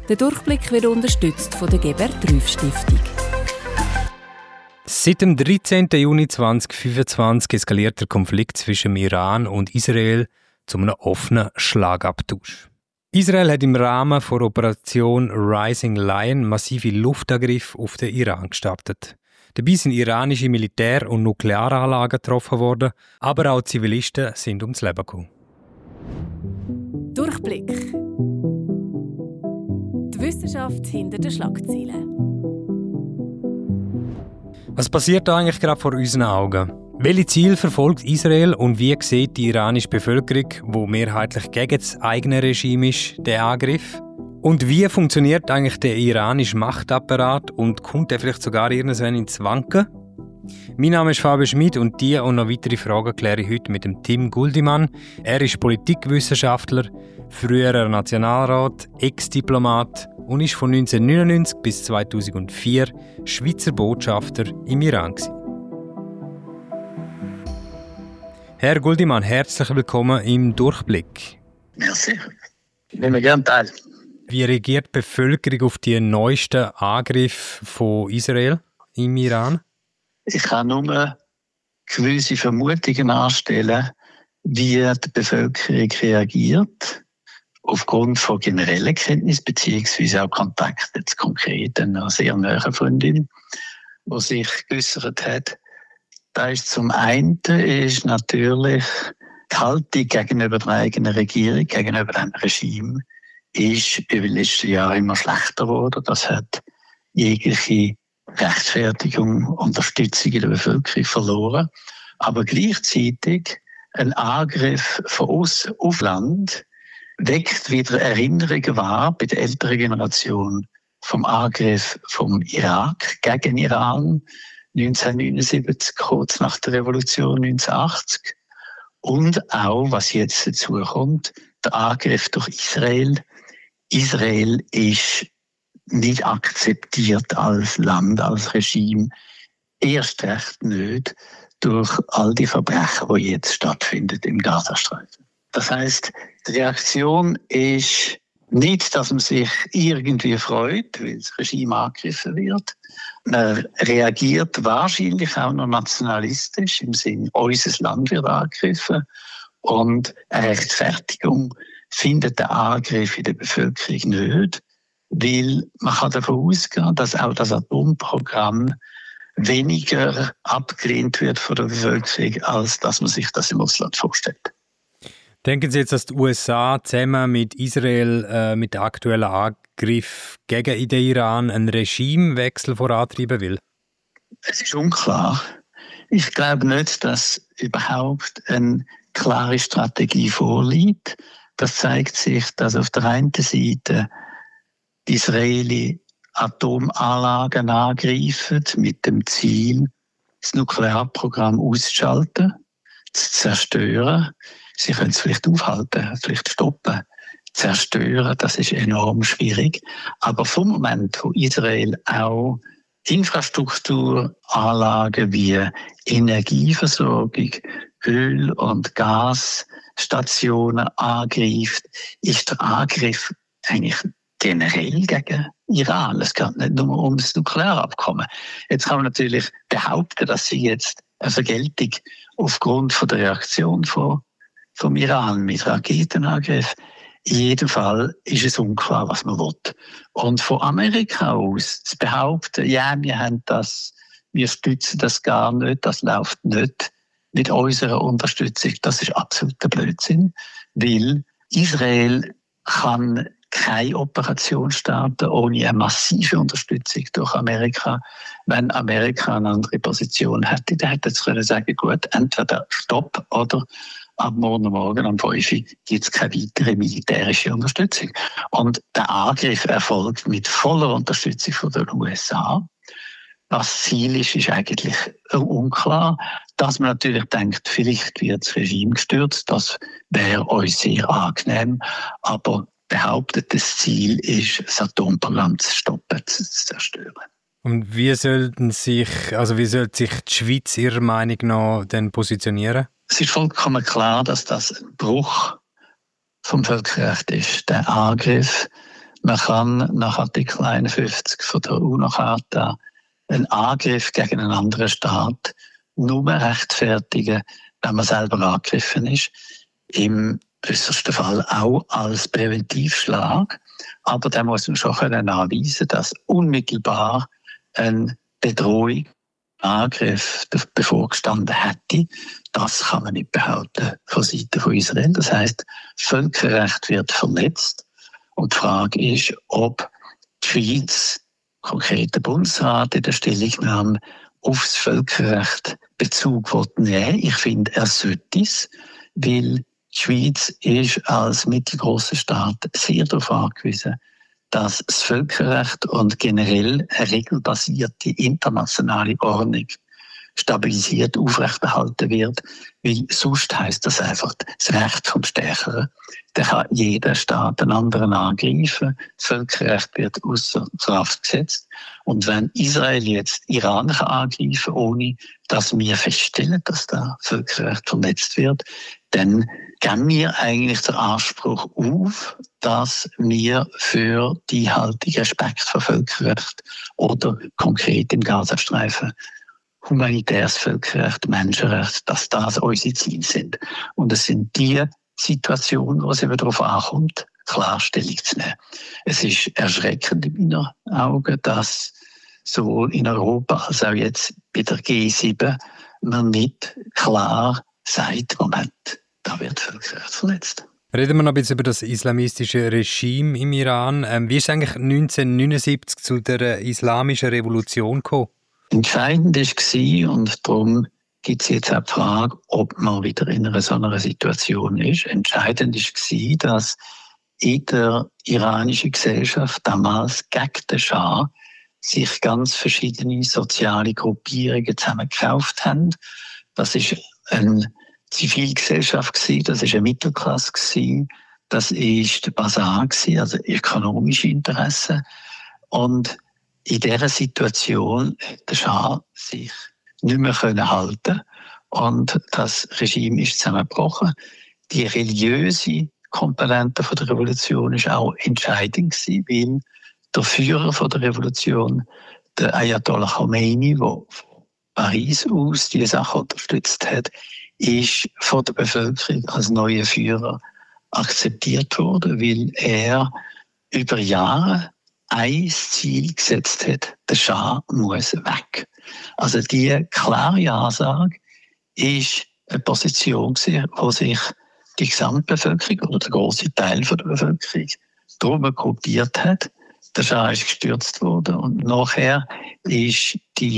Der Durchblick wird unterstützt von der Gebert-Rüff-Stiftung. Seit dem 13. Juni 2025 eskaliert der Konflikt zwischen Iran und Israel zu einem offenen Schlagabtausch. Israel hat im Rahmen der Operation Rising Lion massive Luftangriffe auf den Iran gestartet. Dabei sind iranische Militär- und Nuklearanlagen getroffen worden, aber auch Zivilisten sind ums Leben gekommen. Durchblick. Die Wissenschaft hinter den Schlagzeilen. Was passiert da eigentlich gerade vor unseren Augen? Welche Ziele verfolgt Israel und wie sieht die iranische Bevölkerung, die mehrheitlich gegen das eigene Regime ist, den Angriff? Und wie funktioniert eigentlich der iranische Machtapparat und kommt er vielleicht sogar irgendwann ins Wanken? Mein Name ist Fabio Schmid und diese und noch weitere Fragen kläre ich heute mit dem Tim Guldimann. Er ist Politikwissenschaftler, früherer Nationalrat, Ex-Diplomat und ist von 1999 bis 2004 Schweizer Botschafter im Iran gewesen. Herr Guldimann, herzlich willkommen im Durchblick. Merci. Ich nehme gerne teil. Wie reagiert die Bevölkerung auf die neuesten Angriffe von Israel im Iran? Ich kann nur gewisse Vermutungen anstellen, wie die Bevölkerung reagiert, aufgrund von generellen Kenntnis beziehungsweise auch Kontakt jetzt konkret einer sehr nahen Freundin, die sich geäussert hat. Da ist zum einen ist natürlich die Haltung gegenüber der eigenen Regierung, gegenüber dem Regime, ist über die letzten Jahre immer schlechter geworden. Das hat jegliche Rechtfertigung, Unterstützung in der Bevölkerung verloren. Aber gleichzeitig ein Angriff von außen auf Land weckt wieder Erinnerungen wahr bei der älteren Generation vom Angriff vom Irak gegen Iran 1979, kurz nach der Revolution 1980. Und auch, was jetzt dazu kommt, der Angriff durch Israel. Israel ist nicht akzeptiert als Land, als Regime. Erst recht nicht durch all die Verbrechen, die jetzt stattfinden im Gazastreifen. Das heisst, die Reaktion ist nicht, dass man sich irgendwie freut, weil das Regime angegriffen wird. Man reagiert wahrscheinlich auch noch nationalistisch, im Sinne, unser Land wird angegriffen. Und eine Rechtfertigung findet der Angriff in der Bevölkerung nicht, weil man kann davon ausgehen, dass auch das Atomprogramm weniger abgelehnt wird von der Bevölkerung, als dass man sich das im Ausland vorstellt. Denken Sie jetzt, dass die USA zusammen mit Israel mit dem aktuellen Angriff gegen den Iran einen Regimewechsel vorantreiben will? Es ist unklar. Ich glaube nicht, dass überhaupt eine klare Strategie vorliegt. Das zeigt sich, dass auf der einen Seite die Israeli Atomanlagen angreifen mit dem Ziel, das Nuklearprogramm auszuschalten, zu zerstören. Sie können es vielleicht aufhalten, vielleicht stoppen. Zerstören, das ist enorm schwierig. Aber vom Moment, wo Israel auch Infrastrukturanlagen wie Energieversorgung, Öl- und Gasstationen angreift, ist der Angriff eigentlich generell gegen Iran. Es geht nicht nur um das Nuklearabkommen. Jetzt kann man natürlich behaupten, dass sie jetzt eine Vergeltung aufgrund von der Reaktion vom Iran mit Raketenangriff. In jedem Fall ist es unklar, was man will. Und von Amerika aus zu behaupten, ja, wir stützen das gar nicht, das läuft nicht mit unserer Unterstützung, das ist absoluter Blödsinn, weil Israel kann keine Operation starten ohne eine massive Unterstützung durch Amerika. Wenn Amerika eine andere Position hätte, dann hätte es können sagen, gut, entweder Stopp oder ab morgen um 5 Uhr gibt es keine weitere militärische Unterstützung. Und der Angriff erfolgt mit voller Unterstützung von den USA. Was Ziel ist eigentlich unklar. Dass man natürlich denkt, vielleicht wird das Regime gestürzt, das wäre uns sehr angenehm. Aber behauptetes Ziel ist, das Atomprogramm zu stoppen, zu zerstören. Und wie sollte sich die Schweiz Ihrer Meinung nach denn positionieren? Es ist vollkommen klar, dass das ein Bruch vom Völkerrecht ist. Der Angriff Man kann nach Artikel 51 von der UNO-Charta einen Angriff gegen einen anderen Staat nur rechtfertigen, wenn man selber angegriffen ist. Im äußersten Fall auch als Präventivschlag. Aber da muss man schon nachweisen, dass unmittelbar eine Bedrohung, Angriff bevorgestanden hätte. Das kann man nicht behaupten von Seiten von Israel. Das heisst, Völkerrecht wird verletzt. Und die Frage ist, ob die Schweiz, konkret der Bundesrat, in der Stellungnahme aufs Völkerrecht Bezug nehmen will. Ich finde, er sollte es, weil die Schweiz ist als mittelgroßer Staat sehr darauf angewiesen, dass das Völkerrecht und generell eine regelbasierte internationale Ordnung stabilisiert aufrechterhalten wird, weil sonst heisst das einfach das Recht vom Stärkeren. Da kann jeder Staat einen anderen angreifen. Das Völkerrecht wird außer Kraft gesetzt. Und wenn Israel jetzt Iran angreifen kann, ohne dass wir feststellen, dass das Völkerrecht verletzt wird, dann geben wir eigentlich den Anspruch auf, dass wir für die Haltung Respekt vor Völkerrecht oder konkret im Gazastreifen humanitäres Völkerrecht, Menschenrecht, dass das unsere Ziele sind. Und es sind die Situationen, wo es eben darauf ankommt, klar Stellung zu nehmen. Es ist erschreckend in meinen Augen, dass sowohl in Europa als auch jetzt bei der G7 man nicht klar sagt, Moment, da wird Völkerrecht verletzt. Reden wir noch ein bisschen über das islamistische Regime im Iran. Wie ist es eigentlich 1979 zu der islamischen Revolution gekommen? Entscheidend war, und darum gibt es jetzt auch die Frage, ob man wieder in einer so einer Situation ist. Entscheidend war, dass in der iranischen Gesellschaft damals gegen den Schah sich ganz verschiedene soziale Gruppierungen zusammengekauft haben. Das war eine Zivilgesellschaft, das war eine Mittelklasse, das war der Basar, also ökonomische Interessen. Und in dieser Situation hat der Schah sich nicht mehr halten und das Regime ist zusammengebrochen. Die religiöse Komponente der Revolution war auch entscheidend, weil der Führer der Revolution, der Ayatollah Khomeini, der von Paris aus diese Sache unterstützt hat, ist von der Bevölkerung als neuer Führer akzeptiert worden, weil er über Jahre ein Ziel gesetzt hat, der Schah muss weg. Also die klare Ansage ist eine Position, wo sich die Gesamtbevölkerung oder der grosse Teil der Bevölkerung darum gruppiert hat. Der Schah ist gestürzt worden und nachher ist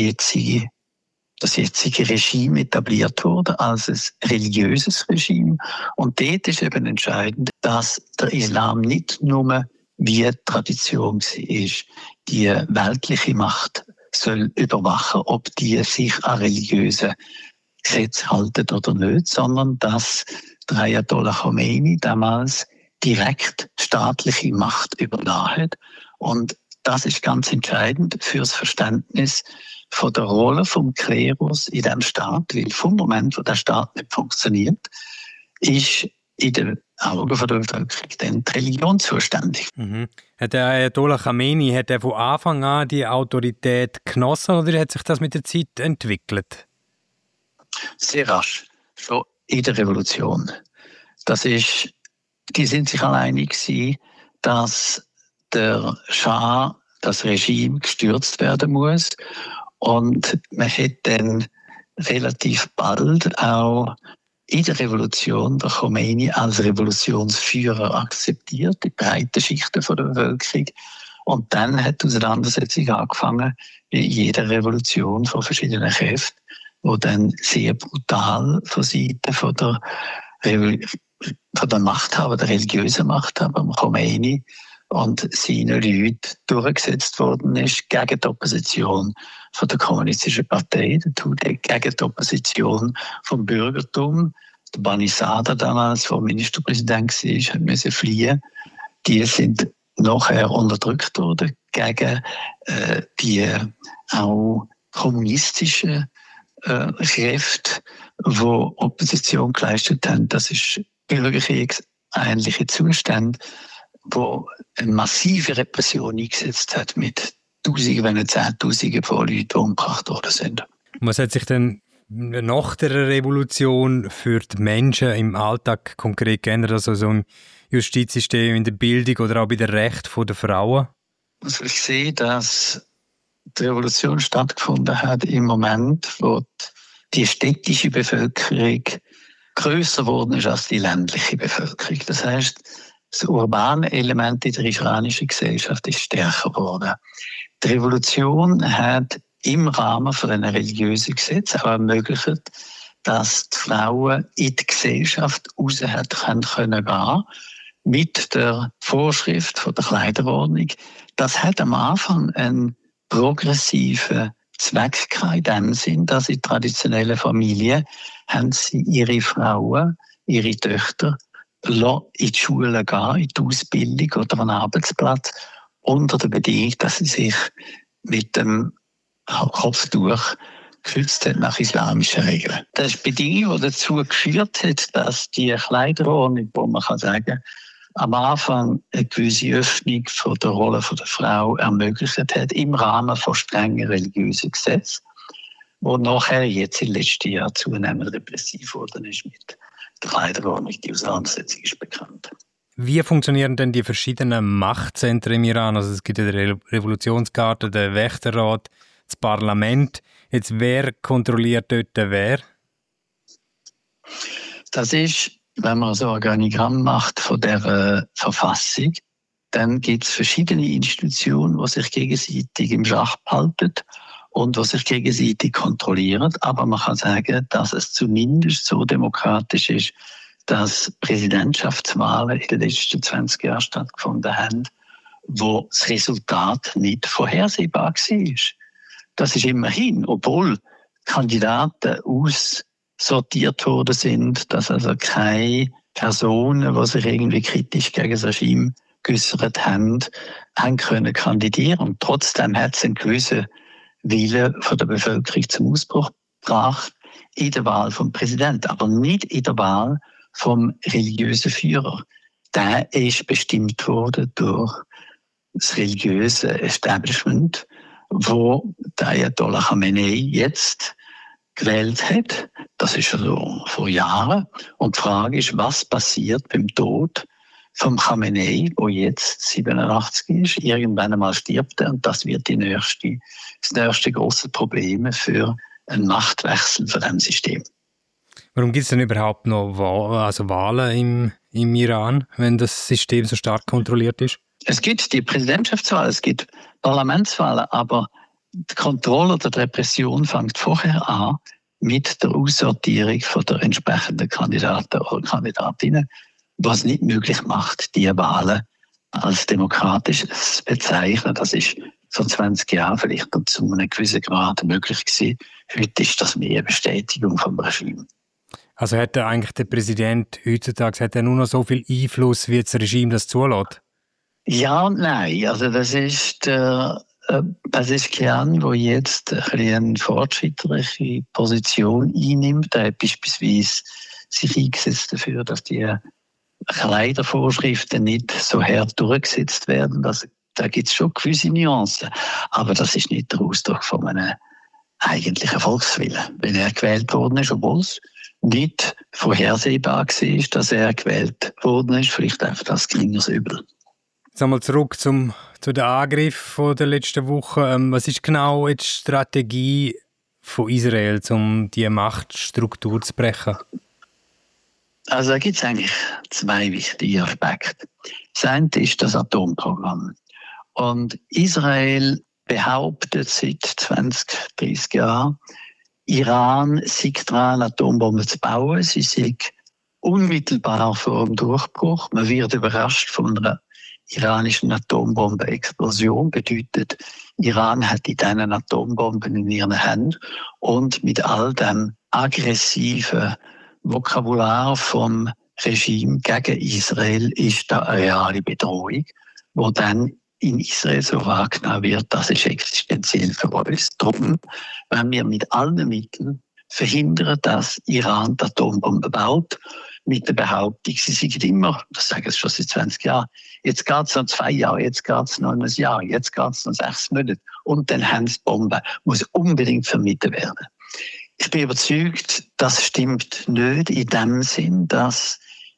das jetzige Regime etabliert worden als ein religiöses Regime. Und dort ist eben entscheidend, dass der Islam nicht nur wie die Tradition ist, die weltliche Macht soll überwachen, ob die sich an religiöse Gesetze halten oder nicht, sondern dass der Ayatollah Khomeini damals direkt staatliche Macht übernommen hat. Und das ist ganz entscheidend für das Verständnis von der Rolle vom Klerus in diesem Staat, weil vom Moment, wo der Staat nicht funktioniert, ist in den Augen der Bevölkerung dann die Religion zuständig. Hat der Ayatollah Khomeini von Anfang an die Autorität genossen oder hat sich das mit der Zeit entwickelt? Sehr rasch, schon in der Revolution. Die sind sich alle einig gewesen, dass der Schah, das Regime gestürzt werden muss. Und man hat dann relativ bald auch in der Revolution der Khomeini als Revolutionsführer akzeptiert, die breiten Schichten der Bevölkerung. Und dann hat die Auseinandersetzung angefangen, wie jede Revolution von verschiedenen Kräften, die dann sehr brutal von Seiten von der Machthaber, der religiösen Machthaber, Khomeini und seinen Leuten durchgesetzt worden ist gegen die Opposition von der kommunistischen Partei, gegen die Opposition vom Bürgertum. Der Bani Sadr damals, der Ministerpräsident war, musste fliehen. Die sind nachher unterdrückt worden gegen die auch kommunistischen Kräfte, die Opposition geleistet haben. Das ist bürgerkriegsähnliche Zustände. wo eine massive Repression eingesetzt hat mit Tausenden, wenn nicht Zehntausenden von Leuten, die umgebracht worden sind. Was hat sich denn nach der Revolution für die Menschen im Alltag konkret geändert, also so im Justizsystem, in der Bildung oder auch bei der Rechte der Frauen? Also ich sehe, dass die Revolution stattgefunden hat im Moment, wo die städtische Bevölkerung grösser geworden ist als die ländliche Bevölkerung. Das heisst, das urbane Element in der iranischen Gesellschaft ist stärker geworden. Die Revolution hat im Rahmen von einem religiösen Gesetz auch ermöglicht, dass die Frauen in die Gesellschaft raus können gehen, mit der Vorschrift von der Kleiderordnung. Das hat am Anfang einen progressiven Zweck gehabt, in dem Sinn, dass in traditionellen Familien haben sie ihre Frauen, ihre Töchter in die Schule gehen, in die Ausbildung oder an den Arbeitsplatz, unter der Bedingung, dass sie sich mit dem Kopftuch geschützt hat nach islamischen Regeln. Das ist die Bedingung, die dazu geführt hat, dass die Kleiderordnung, wo man kann sagen, am Anfang eine gewisse Öffnung von der Rolle der Frau ermöglicht hat, im Rahmen von strengen religiösen Gesetzen, wo nachher jetzt in den letzten Jahren zunehmend repressiv worden ist mit der Kleiderordnung. Die Auseinandersetzung ist bekannt. Wie funktionieren denn die verschiedenen Machtzentren im Iran? Also es gibt ja die Revolutionsgarde, den Wächterrat, das Parlament. Jetzt, wer kontrolliert dort wer? Das ist, wenn man so ein Organigramm macht von der Verfassung, dann gibt es verschiedene Institutionen, die sich gegenseitig im Schach behalten und die sich gegenseitig kontrollieren. Aber man kann sagen, dass es zumindest so demokratisch ist, dass Präsidentschaftswahlen in den letzten 20 Jahren stattgefunden haben, wo das Resultat nicht vorhersehbar war. Das ist immerhin, obwohl Kandidaten aussortiert worden sind, dass also keine Personen, die sich irgendwie kritisch gegen das Regime geäussert haben können kandidieren. Und trotzdem hat es einen gewissen Willen von der Bevölkerung zum Ausbruch gebracht in der Wahl vom Präsidenten, aber nicht in der Wahl vom religiösen Führer. Der ist bestimmt worden durch das religiöse Establishment, wo der Ayatollah Khamenei jetzt gewählt hat. Das ist also vor Jahren. Und die Frage ist, was passiert beim Tod vom Khamenei, der jetzt 87 ist. Irgendwann einmal stirbt er und das wird das nächste grosse Problem für einen Machtwechsel von diesem System. Warum gibt es denn überhaupt noch Wahlen im Iran, wenn das System so stark kontrolliert ist? Es gibt die Präsidentschaftswahlen, es gibt Parlamentswahlen, aber die Kontrolle der Repression fängt vorher an mit der Aussortierung von der entsprechenden Kandidaten oder Kandidatinnen, was nicht möglich macht, die Wahlen als demokratisch zu bezeichnen. Das ist vor 20 Jahren vielleicht noch zu einem gewissen Grad möglich gewesen. Heute ist das mehr eine Bestätigung vom Regime. Also hat eigentlich der Präsident heutzutage nur noch so viel Einfluss, wie das Regime das zulässt? Ja und nein. Also das ist Kian, der jetzt eine fortschrittliche Position einnimmt. Er hat beispielsweise sich eingesetzt dafür, dass die Kleidervorschriften nicht so hart durchgesetzt werden. Da gibt es schon gewisse Nuancen. Aber das ist nicht der Ausdruck von einem eigentlichen Volkswillen. Wenn er gewählt worden ist, obwohl es nicht vorhersehbar war, dass er gewählt worden ist, vielleicht einfach das geringeres Übel. Jetzt einmal zurück zu den Angriffen der letzten Woche. Was ist genau jetzt die Strategie von Israel, um diese Machtstruktur zu brechen? Also da gibt es eigentlich zwei wichtige Aspekte. Das eine ist das Atomprogramm. Und Israel behauptet seit 20, 30 Jahren, Iran sei dran, Atombomben zu bauen. Sie sei unmittelbar vor dem Durchbruch. Man wird überrascht von einer iranischen Atombombenexplosion. Bedeutet, Iran hat die diesen Atombomben in ihren Händen und mit all dem aggressiven Vokabular vom Regime gegen Israel ist da eine reale Bedrohung, wo dann in Israel so wahrgenommen wird, das ist existenziell für uns. Darum wenn wir mit allen Mitteln verhindern, dass Iran die Atombombe baut. mit der Behauptung, sie seien immer, das sagen sie schon seit 20 Jahren, jetzt geht es noch 2 Jahre, jetzt geht es noch ein Jahr, jetzt geht es noch 6 Monate und dann haben sie Bomben, muss unbedingt vermieden werden. Ich bin überzeugt, das stimmt nicht in dem Sinn, dass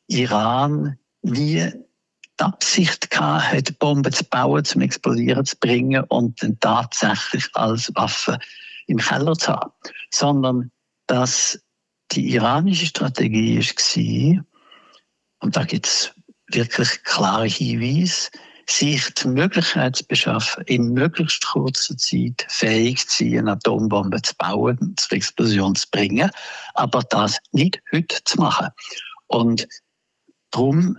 Iran nie die Absicht hatte, Bomben zu bauen, zum Explodieren zu bringen und dann tatsächlich als Waffe im Keller zu haben, sondern dass die iranische Strategie war, und da gibt es wirklich klare Hinweise, sich die Möglichkeit zu beschaffen, in möglichst kurzer Zeit fähig zu sein, eine Atombombe zu bauen und zur Explosion zu bringen, aber das nicht heute zu machen. Und darum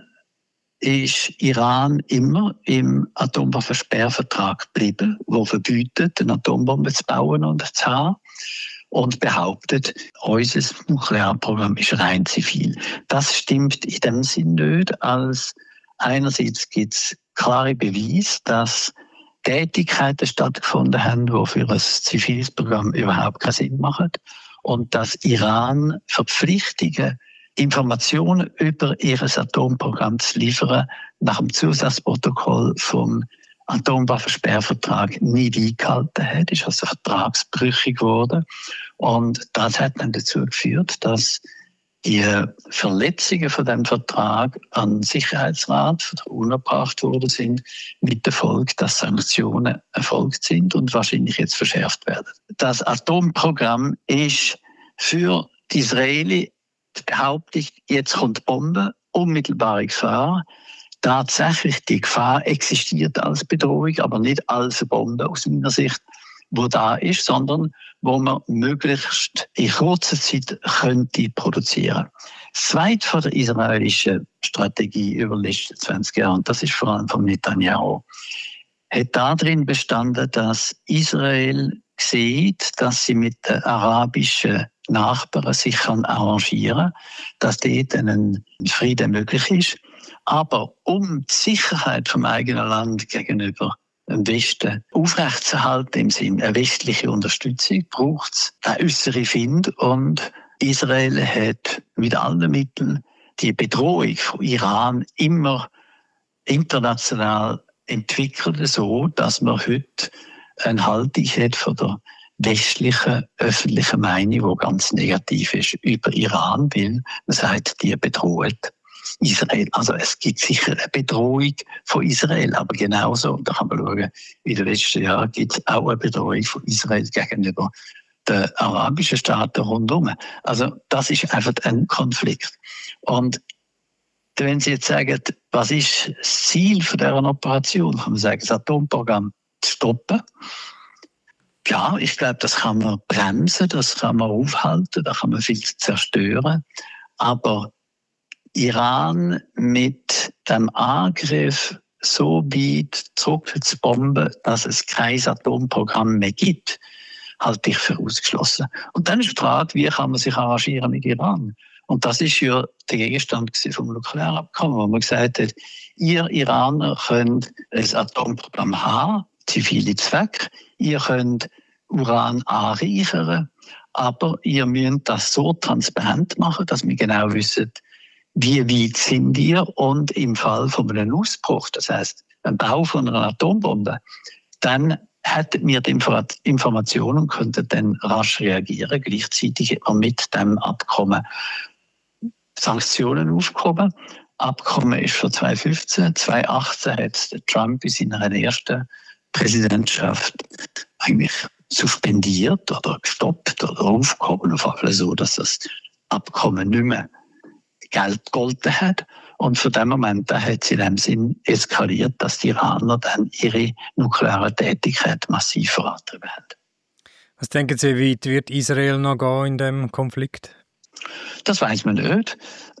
ist Iran immer im Atomwaffensperrvertrag geblieben, der verbietet, eine Atombombe zu bauen und zu haben, und behauptet, unser Nuklearprogramm ist rein zivil. Das stimmt in dem Sinn nicht, als einerseits gibt es klare Beweise, dass Tätigkeiten stattgefunden haben, die für ein ziviles Programm überhaupt keinen Sinn machen, und dass Iran Verpflichtungen, Informationen über ihr Atomprogramm zu liefern, nach dem Zusatzprotokoll vom Atomwaffensperrvertrag nicht eingehalten hat, ist also vertragsbrüchig geworden. Und das hat dann dazu geführt, dass die Verletzungen von dem Vertrag an den Sicherheitsrat von der UNO gebracht worden sind, mit der Folge, dass Sanktionen erfolgt sind und wahrscheinlich jetzt verschärft werden. Das Atomprogramm ist für die Israelis die Behauptung, jetzt kommt Bombe, unmittelbare Gefahr. Tatsächlich, die Gefahr existiert als Bedrohung, aber nicht als Bombe aus meiner Sicht, wo da ist, sondern wo man möglichst in kurzer Zeit könnte produzieren. Das Zweite von der israelischen Strategie über die letzten 20 Jahre, und das ist vor allem von Netanyahu, hat darin bestanden, dass Israel sieht, dass sie mit den arabischen Nachbarn sich arrangieren kann, dass dort ein Frieden möglich ist. Aber um die Sicherheit vom eigenen Land gegenüber dem Westen aufrechtzuerhalten, im Sinne einer westlichen Unterstützung, braucht es den äußeren Find. Und Israel hat mit allen Mitteln die Bedrohung von Iran immer international entwickelt, so dass man heute eine Haltung hat von der westlichen öffentlichen Meinung, die ganz negativ ist über Iran, weil man sagt, die bedroht Israel. Also es gibt sicher eine Bedrohung von Israel, aber genauso, da kann man schauen, in den letzten Jahren gibt es auch eine Bedrohung von Israel gegenüber den arabischen Staaten rundherum. Also das ist einfach ein Konflikt. Und wenn Sie jetzt sagen, was ist das Ziel von dieser Operation, kann man sagen, das Atomprogramm zu stoppen. Ja, ich glaube, das kann man bremsen, das kann man aufhalten, da kann man viel zerstören. Aber Iran mit dem Angriff so weit zurückzubomben, dass es kein Atomprogramm mehr gibt, halte ich für ausgeschlossen. Und dann ist die Frage, wie kann man sich arrangieren mit Iran? Und das ist ja der Gegenstand vom Nuklearabkommen, wo man gesagt hat, ihr Iraner könnt ein Atomprogramm haben, zivile Zwecke, ihr könnt Uran anreichern, aber ihr müsst das so transparent machen, dass wir genau wissen, wie weit sind ihr, und im Fall von einem Ausbruch, das heisst, beim Bau von einer Atombombe, dann hätten wir die Informationen und könnten dann rasch reagieren. Gleichzeitig mit dem Abkommen Sanktionen aufgehoben. Abkommen ist von 2015. 2018 hat Trump in seiner ersten Präsidentschaft eigentlich suspendiert oder gestoppt oder aufgehoben, auf alle so, dass das Abkommen nicht mehr Geld gegolten hat. Und von dem Moment an hat es in dem Sinn eskaliert, dass die Iraner dann ihre nukleare Tätigkeit massiv vorantrieben haben. Was denken Sie, wie weit wird Israel noch gehen in diesem Konflikt? Das weiß man nicht.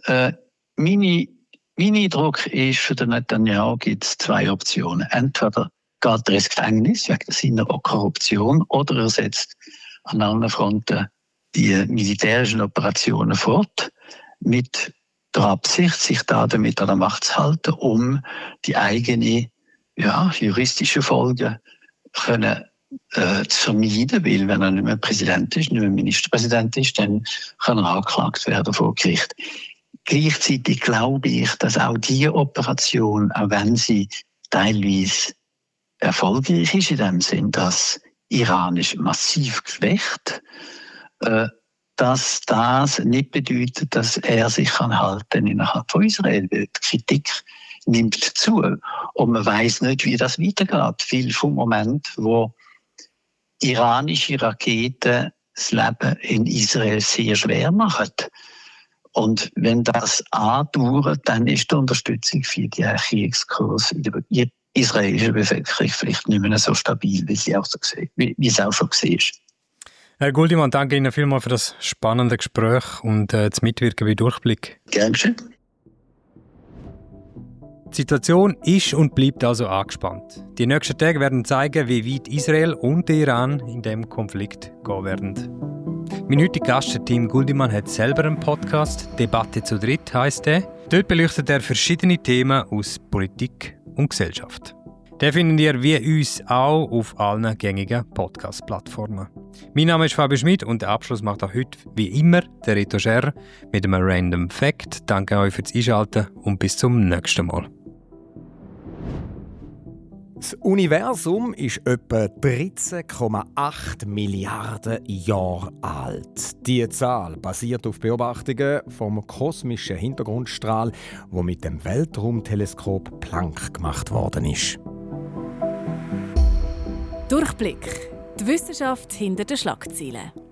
Mein Eindruck ist, für den Netanyahu gibt es 2 Optionen. Entweder geht er ins Gefängnis wegen seiner Korruption, oder er setzt an allen Fronten die militärischen Operationen fort, mit der Absicht, sich da damit an der Macht zu halten, um die eigene juristische Folgen zu vermeiden, weil wenn er nicht mehr Präsident ist, nicht mehr Ministerpräsident ist, dann kann er angeklagt werden vor Gericht. Gleichzeitig glaube ich, dass auch diese Operation, auch wenn sie teilweise erfolgreich ist, in dem Sinn, dass Iran ist massiv geschwächt, dass das nicht bedeutet, dass er sich halten innerhalb von Israel. Die Kritik nimmt zu und man weiß nicht, wie das weitergeht. Viel vom Moment, wo iranische Raketen das Leben in Israel sehr schwer machen. Und wenn das andauert, dann ist die Unterstützung für die Kriegskurs in der israelischen Bevölkerung vielleicht nicht mehr so stabil, wie es auch schon war. Herr Guldimann, danke Ihnen vielmals für das spannende Gespräch und das Mitwirken bei Durchblick. Gern geschehen. Die Situation ist und bleibt also angespannt. Die nächsten Tage werden zeigen, wie weit Israel und der Iran in diesem Konflikt gehen werden. Mein heutiger Gast, Tim Guldimann, hat selber einen Podcast, «Debatte zu dritt» heisst er. Dort beleuchtet er verschiedene Themen aus Politik und Gesellschaft. Den findet ihr wie uns auch auf allen gängigen Podcast-Plattformen. Mein Name ist Fabio Schmid und den Abschluss macht auch heute wie immer der Reto Scher mit einem Random Fact. Danke euch fürs Einschalten und bis zum nächsten Mal. Das Universum ist etwa 13,8 Milliarden Jahre alt. Diese Zahl basiert auf Beobachtungen vom kosmischen Hintergrundstrahl, der mit dem Weltraumteleskop Planck gemacht worden ist. Durchblick. Die Wissenschaft hinter den Schlagzeilen.